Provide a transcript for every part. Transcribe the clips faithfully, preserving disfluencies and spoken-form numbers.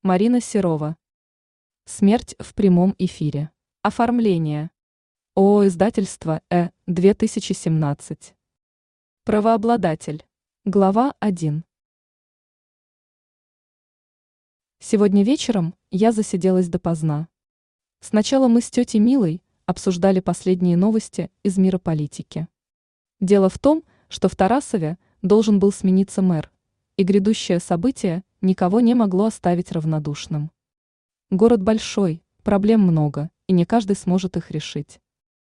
Марина Серова. Смерть в прямом эфире. Оформление. ООО «Издательство Э», две тысячи семнадцать. Правообладатель. Глава один. Сегодня вечером я засиделась допоздна. Сначала мы с тетей Милой обсуждали последние новости из мира политики. Дело в том, что в Тарасове должен был смениться мэр, и грядущее событие никого не могло оставить равнодушным. Город большой, проблем много, и не каждый сможет их решить.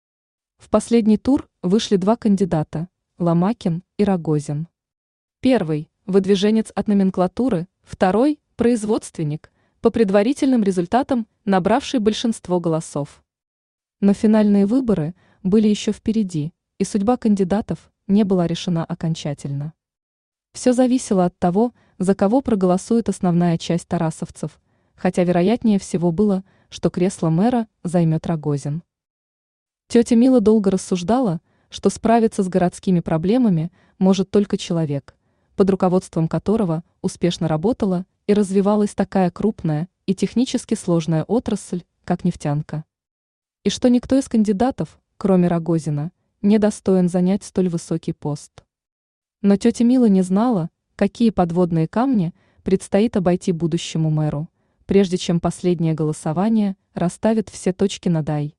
В последний тур вышли два кандидата – Ломакин и Рогозин. Первый – выдвиженец от номенклатуры, второй – производственник, по предварительным результатам набравший большинство голосов. Но финальные выборы были еще впереди, и судьба кандидатов не была решена окончательно. Все зависело от того, за кого проголосует основная часть тарасовцев, хотя вероятнее всего было, что кресло мэра займет Рогозин. Тетя Мила долго рассуждала, что справиться с городскими проблемами может только человек, под руководством которого успешно работала и развивалась такая крупная и технически сложная отрасль, как нефтянка. И что никто из кандидатов, кроме Рогозина, не достоин занять столь высокий пост. Но тетя Мила не знала, какие подводные камни предстоит обойти будущему мэру, прежде чем последнее голосование расставит все точки над «и».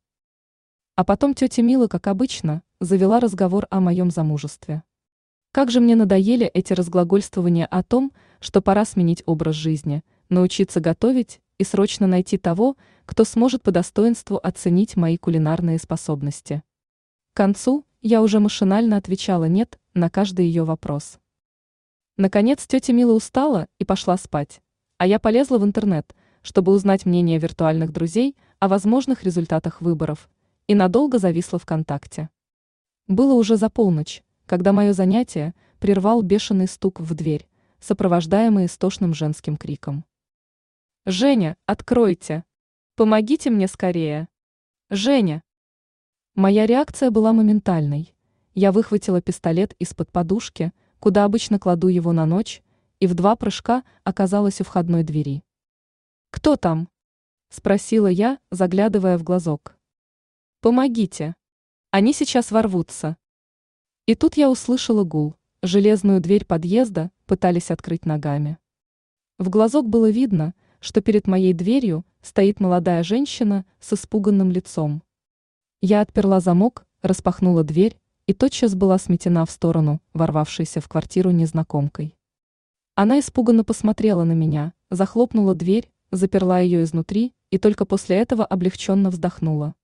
А потом тетя Мила, как обычно, завела разговор о моем замужестве. Как же мне надоели эти разглагольствования о том, что пора сменить образ жизни, научиться готовить и срочно найти того, кто сможет по достоинству оценить мои кулинарные способности. К концу я уже машинально отвечала «нет» на каждый ее вопрос. Наконец тетя Мила устала и пошла спать, а я полезла в интернет, чтобы узнать мнение виртуальных друзей о возможных результатах выборов, и надолго зависла ВКонтакте. Было уже за полночь, когда мое занятие прервал бешеный стук в дверь, сопровождаемый истошным женским криком. «Женя, откройте! Помогите мне скорее! Женя!» Моя реакция была моментальной. Я выхватила пистолет из-под подушки, куда обычно кладу его на ночь, и в два прыжка оказалась у входной двери. «Кто там?» – спросила я, заглядывая в глазок. «Помогите! Они сейчас ворвутся!» И тут я услышала гул, железную дверь подъезда пытались открыть ногами. В глазок было видно, что перед моей дверью стоит молодая женщина с испуганным лицом. Я отперла замок, распахнула дверь и тотчас была сметена в сторону, ворвавшейся в квартиру незнакомкой. Она испуганно посмотрела на меня, захлопнула дверь, заперла ее изнутри и только после этого облегченно вздохнула.